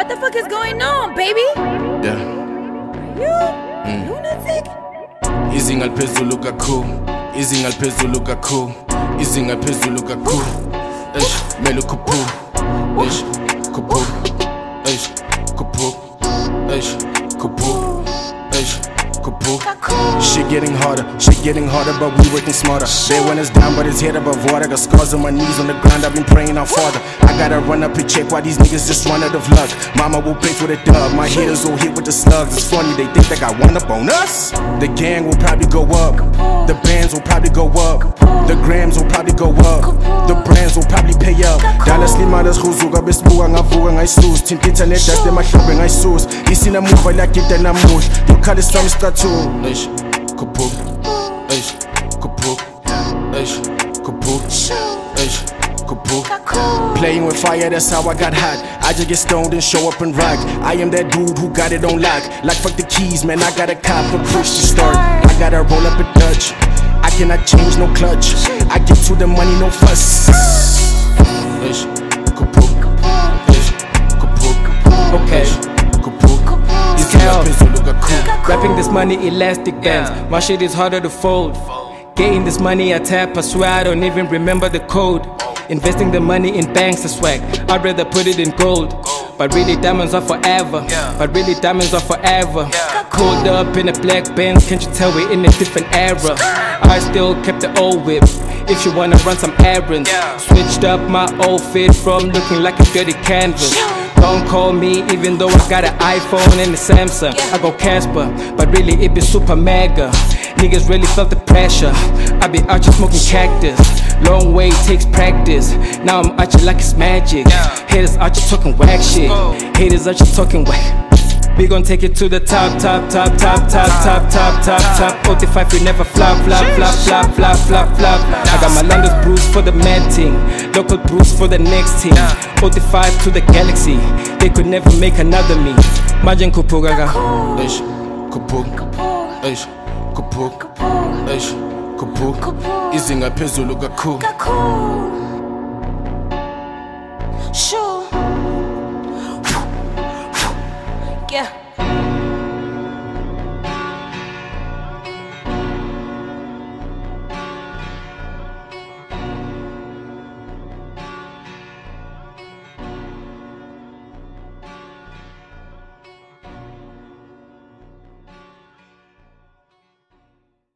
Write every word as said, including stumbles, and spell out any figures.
What the fuck is going on, baby? Yeah. You mm. lunatic? Izinga liphezulu kakhulu, izinga liphezulu kakhulu, izinga liphezulu kakhulu. Eish, mele ukhuphuke. Eish, khuphuka. Eish, khuphuka. Eish, khuphuka. Eish, khuphuka. Shit getting harder, shit getting harder, but we working smarter. They want us down, but it's head above water. Got scars on my knees on the ground, I've been praying our Father. I gotta run up and check why these niggas just run out of luck. Mama will pay for the dub, my haters will hit with the slugs. It's funny, they think they got one up on us. The gang will probably go up, the bands will probably go up, the grams will probably go up, the brands will probably pay up. Dala slimadas huzuka besibuka ngavuka ngayisusa. Thinta internet dust emahlombe ngayisusa. Isina muva lakita namuhla, yokhala isami statue. Eish, khuphuka. Eish, khuphuka. Eish, khuphuka. Eish, khuphuka. Playing with fire, that's how I got hot. I just get stoned and show up and rock. I am that dude who got it on lock. Like fuck the keys, man, I got a cop and push to start. I gotta roll up a Dutch, I cannot change no clutch. I get to the money, no fuss. Eish, khuphuka. Eish, khuphuka. Okay. Khuphuka. You tell, rapping this money elastic bands. My shit is harder to fold. Getting this money I tap, I swear I don't even remember the code. Investing the money in banks is swag, I'd rather put it in gold. But really diamonds are forever, but really diamonds are forever. Pulled up in a black Benz, can't you tell we're in a different era? I still kept the old whip, if you wanna run some errands. Switched up my outfit from looking like a dirty canvas. Don't call me even though I got an iPhone and a Samsung. I go Casper, but really it be super mega. Niggas really felt the pressure. I be out here smoking cactus. Long way takes practice. Now I'm out here like it's magic. Haters out here talking whack shit. Haters out here talking whack. We gon' take it to the top, top, top, top, top, top, top, top, top. forty-five, we never flop, flop, flop, flop, flop, flop, flop. I got my London's bruise for the mad team, local bruise for the next team. forty-five to the galaxy, they could never make another me. Imagine khuphuka. Eish, khuphuka. Eish, khuphuka. Eish, khuphuka. Izinga phezulu kakhulu. Sure. Yeah.